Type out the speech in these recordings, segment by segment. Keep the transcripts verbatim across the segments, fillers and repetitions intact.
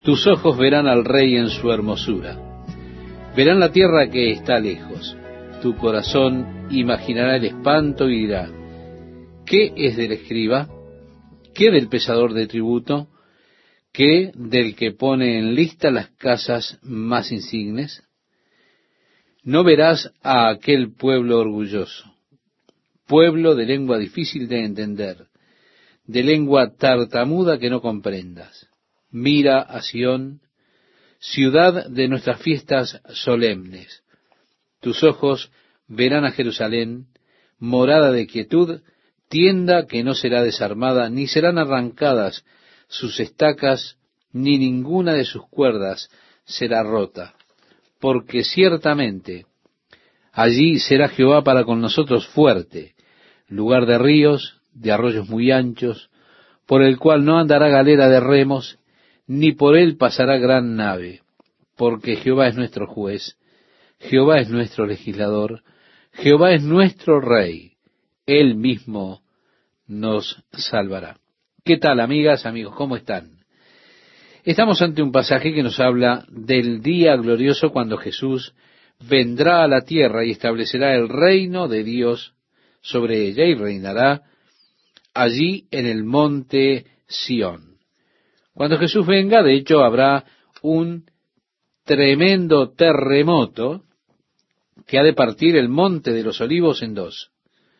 Tus ojos verán al Rey en su hermosura, verán la tierra que está lejos. Tu corazón imaginará el espanto y dirá, ¿qué es del escriba? ¿Qué del pesador de tributo? ¿Qué del que pone en lista las casas más insignes? No verás a aquel pueblo orgulloso, pueblo de lengua difícil de entender, de lengua tartamuda que no comprendas. Mira a Sión, ciudad de nuestras fiestas solemnes. Tus ojos verán a Jerusalén, morada de quietud, tienda que no será desarmada, ni serán arrancadas sus estacas, ni ninguna de sus cuerdas será rota. Porque ciertamente allí será Jehová para con nosotros fuerte, lugar de ríos, de arroyos muy anchos, por el cual no andará galera de remos, ni por él pasará gran nave, porque Jehová es nuestro juez, Jehová es nuestro legislador, Jehová es nuestro rey, él mismo nos salvará. ¿Qué tal, amigas, amigos? ¿Cómo están? Estamos ante un pasaje que nos habla del día glorioso cuando Jesús vendrá a la tierra y establecerá el reino de Dios sobre ella y reinará allí en el monte Sión. Cuando Jesús venga, de hecho, habrá un tremendo terremoto que ha de partir el monte de los olivos en dos.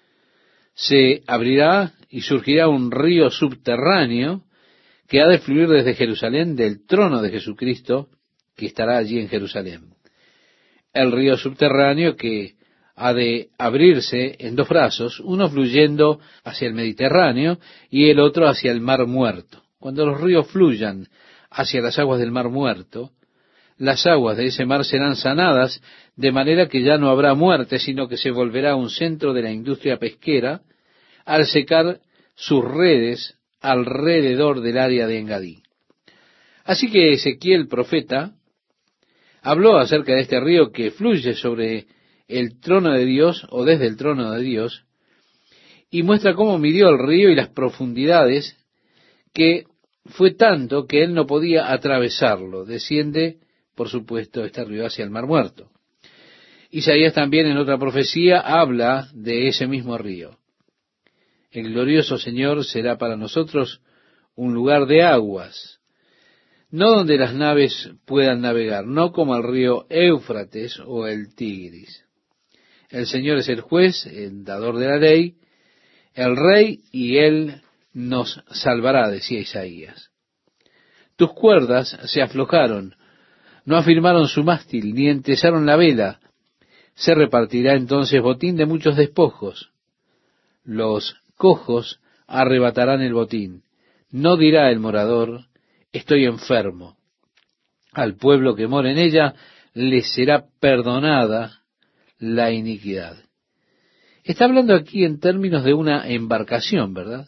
Se abrirá y surgirá un río subterráneo que ha de fluir desde Jerusalén, del trono de Jesucristo, que estará allí en Jerusalén. El río subterráneo que ha de abrirse en dos brazos, uno fluyendo hacia el Mediterráneo y el otro hacia el Mar Muerto. Cuando los ríos fluyan hacia las aguas del Mar Muerto, las aguas de ese mar serán sanadas, de manera que ya no habrá muerte, sino que se volverá un centro de la industria pesquera, al secar sus redes alrededor del área de Engadí. Así que Ezequiel, profeta, habló acerca de este río que fluye sobre el trono de Dios, o desde el trono de Dios, y muestra cómo midió el río y las profundidades, que fue tanto que él no podía atravesarlo. Desciende, por supuesto, este río hacia el Mar Muerto. Isaías también en otra profecía habla de ese mismo río. El glorioso Señor será para nosotros un lugar de aguas, no donde las naves puedan navegar, no como el río Éufrates o el Tigris. El Señor es el juez, el dador de la ley, el rey, y él nos salvará, decía Isaías. Tus cuerdas se aflojaron, no afirmaron su mástil, ni entesaron la vela. Se repartirá entonces botín de muchos despojos. Los cojos arrebatarán el botín. No dirá el morador, estoy enfermo. Al pueblo que mora en ella le será perdonada la iniquidad. Está hablando aquí en términos de una embarcación, ¿verdad?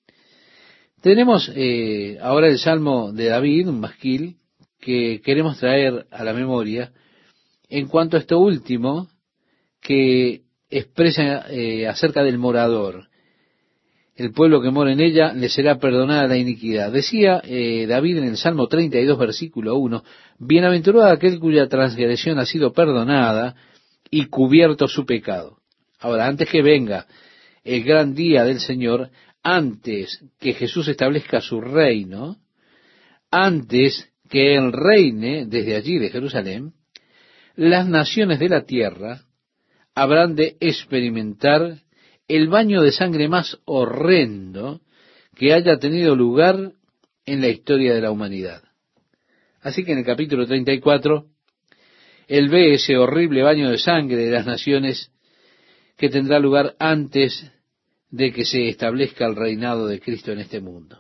Tenemos eh, ahora el Salmo de David, un masquil, que queremos traer a la memoria en cuanto a esto último que expresa eh, acerca del morador. El pueblo que mora en ella le será perdonada la iniquidad. Decía eh, David en el Salmo treinta y dos, versículo uno, bienaventurado aquel cuya transgresión ha sido perdonada y cubierto su pecado. Ahora, antes que venga el gran día del Señor, antes que Jesús establezca su reino, antes que Él reine desde allí de Jerusalén, las naciones de la tierra habrán de experimentar el baño de sangre más horrendo que haya tenido lugar en la historia de la humanidad. Así que en el capítulo treinta y cuatro, Él ve ese horrible baño de sangre de las naciones que tendrá lugar antes de que se establezca el reinado de Cristo en este mundo.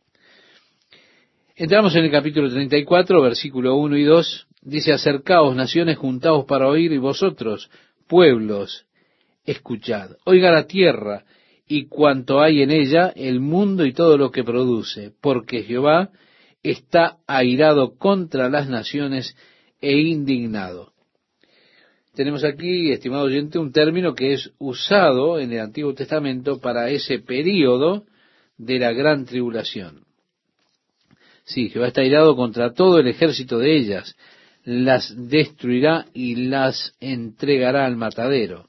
Entramos en el capítulo treinta y cuatro, versículo uno y dos, dice, acercaos naciones, juntaos para oír, y vosotros, pueblos, escuchad. Oiga la tierra y cuanto hay en ella, el mundo y todo lo que produce, porque Jehová está airado contra las naciones e indignado. Tenemos aquí, estimado oyente, un término que es usado en el Antiguo Testamento para ese período de la gran tribulación. Sí, Jehová está airado contra todo el ejército de ellas, las destruirá y las entregará al matadero.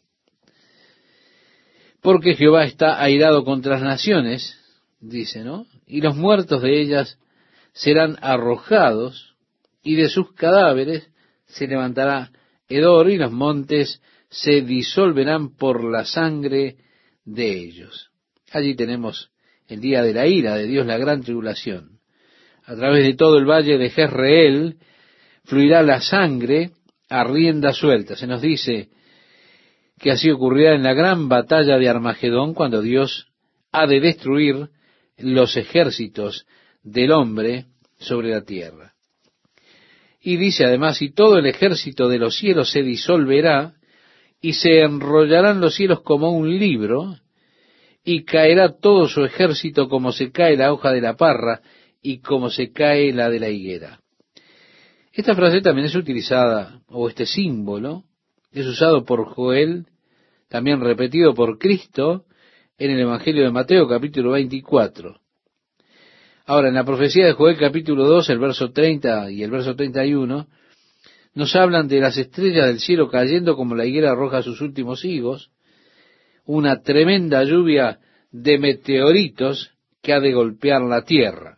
Porque Jehová está airado contra las naciones, dice, ¿no? Y los muertos de ellas serán arrojados, y de sus cadáveres se levantará hedor, y los montes se disolverán por la sangre de ellos. Allí tenemos el día de la ira de Dios, la gran tribulación. A través de todo el valle de Jezreel fluirá la sangre a rienda suelta. Se nos dice que así ocurrirá en la gran batalla de Armagedón, cuando Dios ha de destruir los ejércitos del hombre sobre la tierra. Y dice además, y todo el ejército de los cielos se disolverá, y se enrollarán los cielos como un libro, y caerá todo su ejército como se cae la hoja de la parra, y como se cae la de la higuera. Esta frase también es utilizada, o este símbolo, es usado por Joel, también repetido por Cristo, en el Evangelio de Mateo, capítulo veinticuatro. Ahora, en la profecía de Joel, capítulo dos, el verso treinta y el verso treinta y uno, nos hablan de las estrellas del cielo cayendo como la higuera arroja sus últimos higos, una tremenda lluvia de meteoritos que ha de golpear la tierra.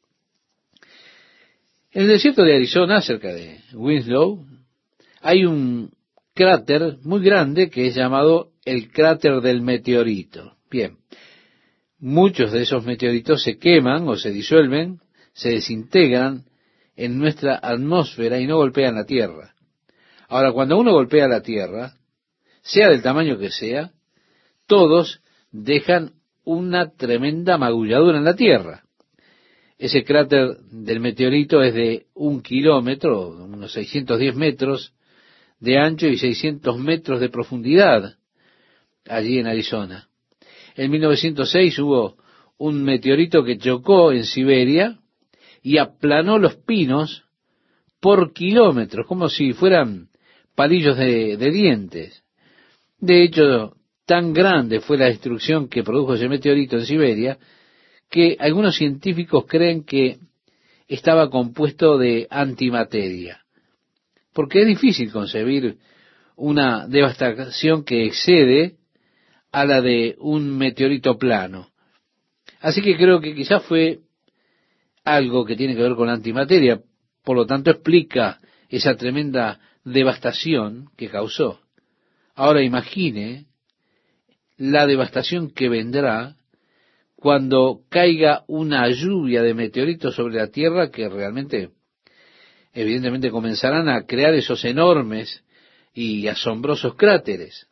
En el desierto de Arizona, cerca de Winslow, hay un cráter muy grande que es llamado el cráter del meteorito. Bien, muchos de esos meteoritos se queman o se disuelven, se desintegran en nuestra atmósfera y no golpean la tierra. Ahora, cuando uno golpea la tierra, sea del tamaño que sea, todos dejan una tremenda magulladura en la tierra. Ese cráter del meteorito es de un kilómetro, unos seiscientos diez metros de ancho y seiscientos metros de profundidad, allí en Arizona. En mil novecientos seis hubo un meteorito que chocó en Siberia y aplanó los pinos por kilómetros, como si fueran palillos de, de dientes. De hecho, tan grande fue la destrucción que produjo ese meteorito en Siberia, que algunos científicos creen que estaba compuesto de antimateria. Porque es difícil concebir una devastación que excede a la de un meteorito plano. Así que creo que quizás fue algo que tiene que ver con la antimateria, por lo tanto explica esa tremenda devastación que causó. Ahora imagine la devastación que vendrá cuando caiga una lluvia de meteoritos sobre la Tierra, que realmente, evidentemente, comenzarán a crear esos enormes y asombrosos cráteres.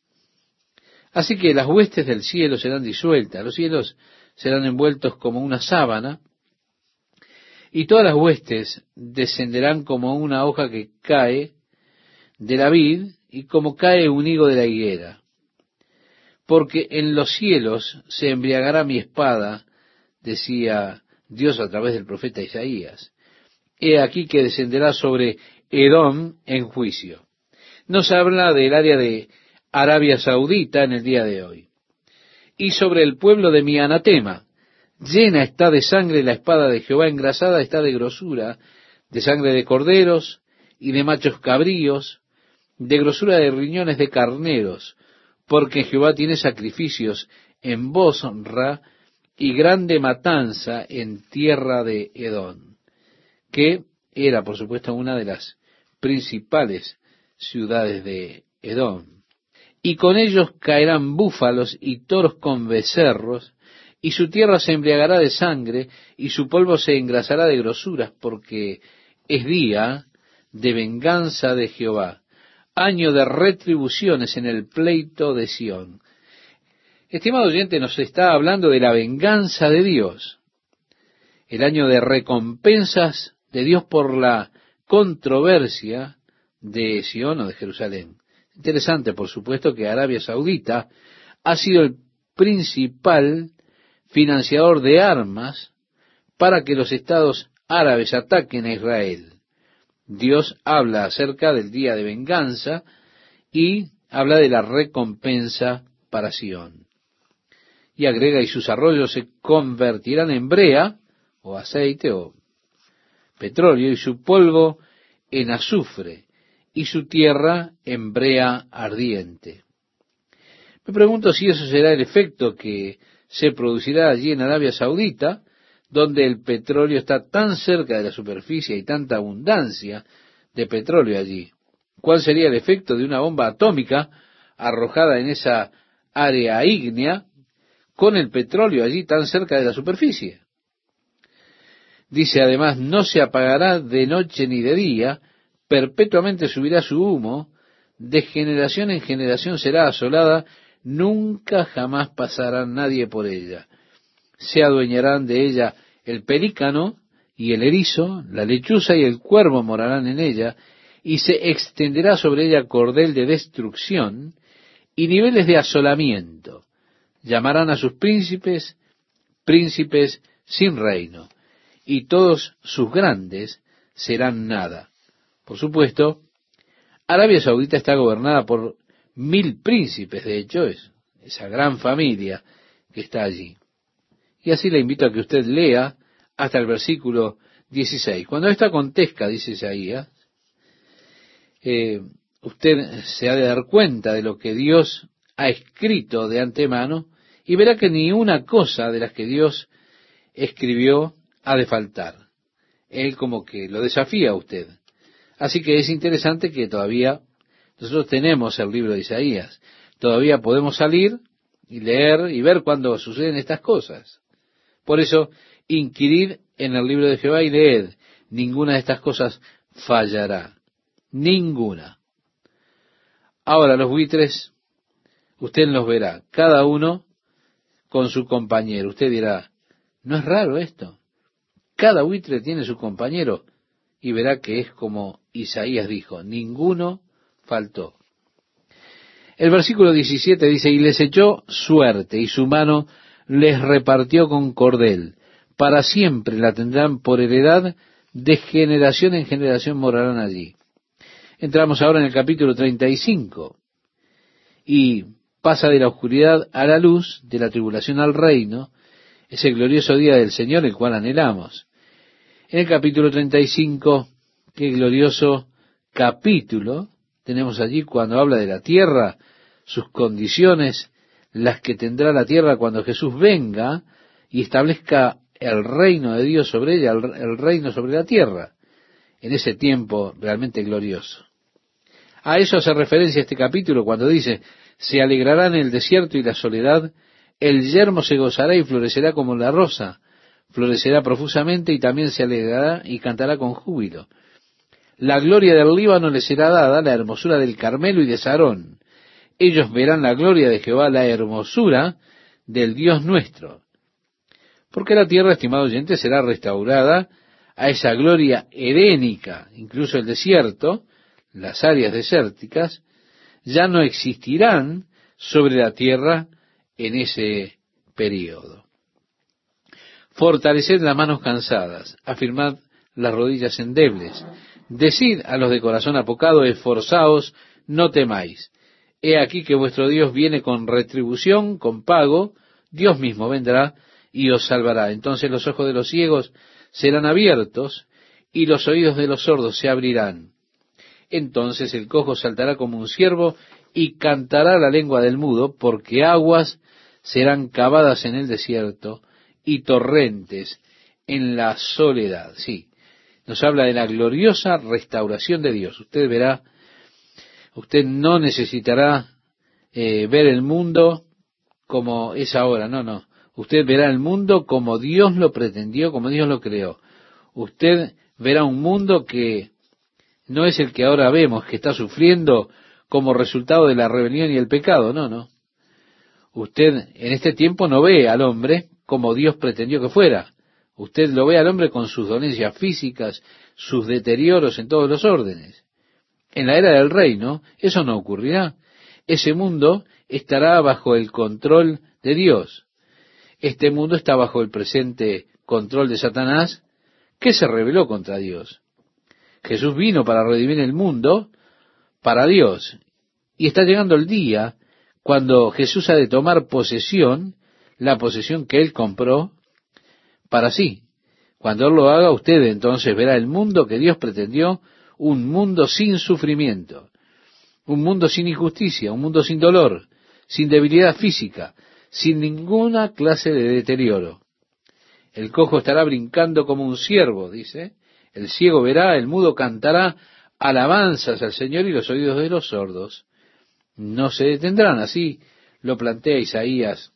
Así que las huestes del cielo serán disueltas, los cielos serán envueltos como una sábana, y todas las huestes descenderán como una hoja que cae de la vid y como cae un higo de la higuera. Porque en los cielos se embriagará mi espada, decía Dios a través del profeta Isaías. He aquí que descenderá sobre Edom en juicio. Nos habla del área de Arabia Saudita en el día de hoy. Y sobre el pueblo de mi anatema, llena está de sangre la espada de Jehová, engrasada está de grosura, de sangre de corderos y de machos cabríos, de grosura de riñones de carneros, porque Jehová tiene sacrificios en Bosra y grande matanza en tierra de Edom, que era, por supuesto, una de las principales ciudades de Edom. Y con ellos caerán búfalos y toros con becerros, y su tierra se embriagará de sangre, y su polvo se engrasará de grosuras, porque es día de venganza de Jehová, año de retribuciones en el pleito de Sión. Estimado oyente, nos está hablando de la venganza de Dios, el año de recompensas de Dios por la controversia de Sión o de Jerusalén. Interesante, por supuesto, que Arabia Saudita ha sido el principal financiador de armas para que los estados árabes ataquen a Israel. Dios habla acerca del día de venganza y habla de la recompensa para Sión. Y agrega, y sus arroyos se convertirán en brea, o aceite, o petróleo, y su polvo en azufre, y su tierra en brea ardiente. Me pregunto si eso será el efecto que se producirá allí en Arabia Saudita, donde el petróleo está tan cerca de la superficie y tanta abundancia de petróleo allí. ¿Cuál sería el efecto de una bomba atómica arrojada en esa área ígnea con el petróleo allí tan cerca de la superficie? Dice además, no se apagará de noche ni de día, perpetuamente subirá su humo, de generación en generación será asolada, nunca jamás pasará nadie por ella. Se adueñarán de ella el pelícano y el erizo, la lechuza y el cuervo morarán en ella, y se extenderá sobre ella cordel de destrucción y niveles de asolamiento. Llamarán a sus príncipes, príncipes sin reino, y todos sus grandes serán nada. Por supuesto, Arabia Saudita está gobernada por mil príncipes, de hecho es esa gran familia que está allí. Y así le invito a que usted lea hasta el versículo dieciséis. Cuando esto acontezca, dice Isaías, eh, usted se ha de dar cuenta de lo que Dios ha escrito de antemano y verá que ni una cosa de las que Dios escribió ha de faltar. Él como que lo desafía a usted. Así que es interesante que todavía nosotros tenemos el libro de Isaías. Todavía podemos salir y leer y ver cuándo suceden estas cosas. Por eso, inquirid en el libro de Jehová y leed. Ninguna de estas cosas fallará. Ninguna. Ahora los buitres, usted los verá, cada uno con su compañero. Usted dirá, ¿no es raro esto? Cada buitre tiene su compañero y verá que es como Isaías dijo, ninguno faltó. El versículo diecisiete dice, y les echó suerte y su mano les repartió con cordel. Para siempre la tendrán por heredad, de generación en generación morarán allí. Entramos ahora en el capítulo treinta y cinco y pasa de la oscuridad a la luz, de la tribulación al reino, ese glorioso día del Señor, el cual anhelamos. En el capítulo treinta y cinco, qué glorioso capítulo tenemos allí cuando habla de la tierra, sus condiciones, las que tendrá la tierra cuando Jesús venga y establezca el reino de Dios sobre ella, el, el reino sobre la tierra, en ese tiempo realmente glorioso. A eso hace referencia este capítulo cuando dice, se alegrará en el desierto y la soledad, el yermo se gozará y florecerá como la rosa, florecerá profusamente y también se alegrará y cantará con júbilo. La gloria del Líbano les será dada, la hermosura del Carmelo y de Sarón. Ellos verán la gloria de Jehová, la hermosura del Dios nuestro. Porque la tierra, estimado oyente, será restaurada a esa gloria edénica, incluso el desierto, las áreas desérticas, ya no existirán sobre la tierra en ese período. Fortaleced las manos cansadas, afirmad las rodillas endebles, decid a los de corazón apocado, esforzaos, no temáis. He aquí que vuestro Dios viene con retribución, con pago, Dios mismo vendrá y os salvará. Entonces los ojos de los ciegos serán abiertos y los oídos de los sordos se abrirán. Entonces el cojo saltará como un ciervo y cantará la lengua del mudo, porque aguas serán cavadas en el desierto y torrentes en la soledad. Sí, nos habla de la gloriosa restauración de Dios. Usted verá, usted no necesitará eh, ver el mundo como es ahora, no, no. Usted verá el mundo como Dios lo pretendió, como Dios lo creó. Usted verá un mundo que no es el que ahora vemos, que está sufriendo como resultado de la rebelión y el pecado, no, no. Usted en este tiempo no ve al hombre como Dios pretendió que fuera. Usted lo ve al hombre con sus dolencias físicas, sus deterioros en todos los órdenes. En la era del reino, eso no ocurrirá. Ese mundo estará bajo el control de Dios. Este mundo está bajo el presente control de Satanás, que se rebeló contra Dios. Jesús vino para redimir el mundo para Dios. Y está llegando el día cuando Jesús ha de tomar posesión, la posesión que Él compró para sí. Cuando Él lo haga, usted entonces verá el mundo que Dios pretendió, un mundo sin sufrimiento, un mundo sin injusticia, un mundo sin dolor, sin debilidad física, sin ninguna clase de deterioro. El cojo estará brincando como un ciervo, dice, el ciego verá, el mudo cantará alabanzas al Señor y los oídos de los sordos no se detendrán. Así lo plantea Isaías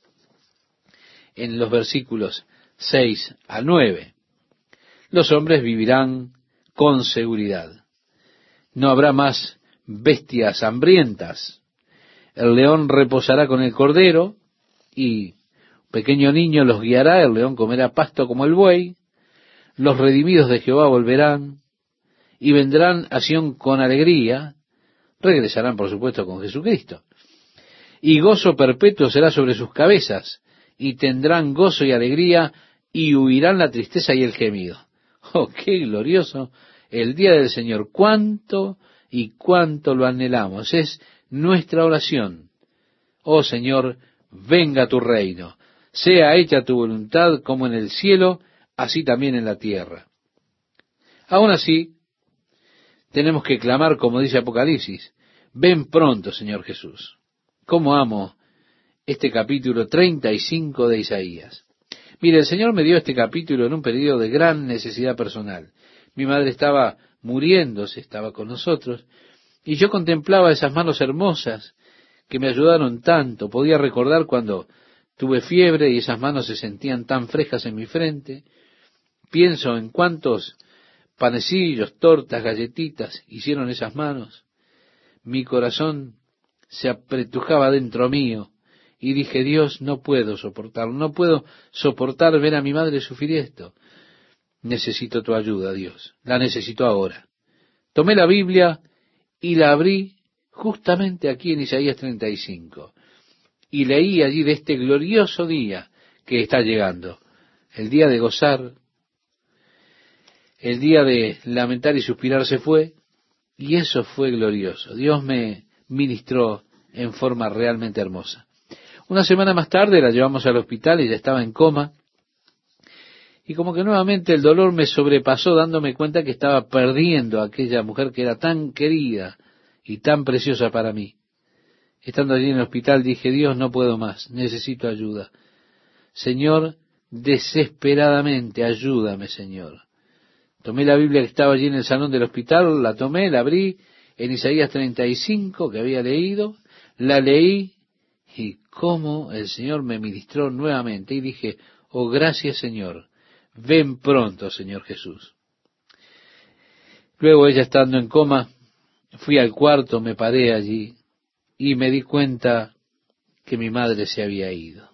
en los versículos seis al nueve. Los hombres vivirán con seguridad. No habrá más bestias hambrientas. El león reposará con el cordero y un pequeño niño los guiará. El león comerá pasto como el buey. Los redimidos de Jehová volverán y vendrán a Sión con alegría. Regresarán, por supuesto, con Jesucristo. Y gozo perpetuo será sobre sus cabezas, y tendrán gozo y alegría, y huirán la tristeza y el gemido. ¡Oh, qué glorioso el día del Señor! ¡Cuánto y cuánto lo anhelamos! Es nuestra oración. Oh Señor, venga tu reino. Sea hecha tu voluntad como en el cielo, así también en la tierra. Aún así, tenemos que clamar, como dice Apocalipsis, ven pronto, Señor Jesús. ¿Cómo amo este capítulo treinta y cinco de Isaías? Mire, el Señor me dio este capítulo en un periodo de gran necesidad personal. Mi madre estaba muriéndose, estaba con nosotros, y yo contemplaba esas manos hermosas que me ayudaron tanto. Podía recordar cuando tuve fiebre y esas manos se sentían tan frescas en mi frente. Pienso en cuántos panecillos, tortas, galletitas hicieron esas manos. Mi corazón se apretujaba dentro mío y dije, Dios, no puedo soportarlo, no puedo soportar ver a mi madre sufrir esto. Necesito tu ayuda, Dios, la necesito ahora. Tomé la Biblia y la abrí justamente aquí en Isaías treinta y cinco y leí allí de este glorioso día que está llegando, el día de gozar, el día de lamentar y suspirar se fue, y eso fue glorioso. Dios me ministró en forma realmente hermosa. Una semana más tarde la llevamos al hospital y ya estaba en coma, y como que nuevamente el dolor me sobrepasó, dándome cuenta que estaba perdiendo a aquella mujer que era tan querida y tan preciosa para mí. Estando allí en el hospital dije, Dios, no puedo más, necesito ayuda. Señor, desesperadamente, ayúdame, Señor. Tomé la Biblia que estaba allí en el salón del hospital, la tomé, la abrí en Isaías treinta y cinco que había leído, la leí y cómo el Señor me ministró nuevamente y dije, oh gracias Señor, ven pronto Señor Jesús. Luego ella estando en coma, fui al cuarto, me paré allí y me di cuenta que mi madre se había ido.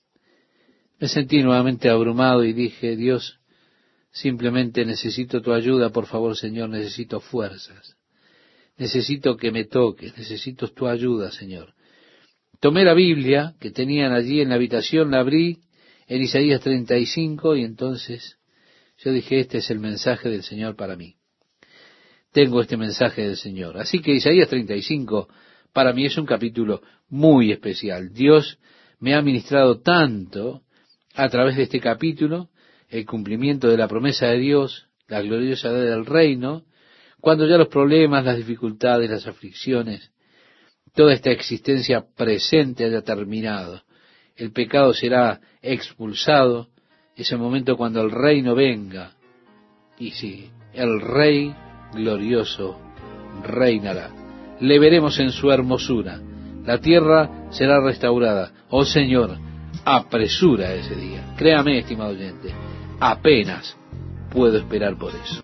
Me sentí nuevamente abrumado y dije, Dios, simplemente necesito tu ayuda, por favor, Señor, necesito fuerzas. Necesito que me toques, necesito tu ayuda, Señor. Tomé la Biblia que tenían allí en la habitación, la abrí en Isaías treinta y cinco y entonces yo dije, este es el mensaje del Señor para mí. Tengo este mensaje del Señor. Así que Isaías treinta y cinco para mí es un capítulo muy especial. Dios me ha ministrado tanto a través de este capítulo, el cumplimiento de la promesa de Dios, la gloriosa edad del reino, cuando ya los problemas, las dificultades, las aflicciones, toda esta existencia presente haya terminado. El pecado será expulsado, ese momento cuando el reino venga. Y sí, el Rey glorioso reinará. Le veremos en su hermosura. La tierra será restaurada. Oh Señor, apresura ese día. Créame, estimado oyente, apenas puedo esperar por eso.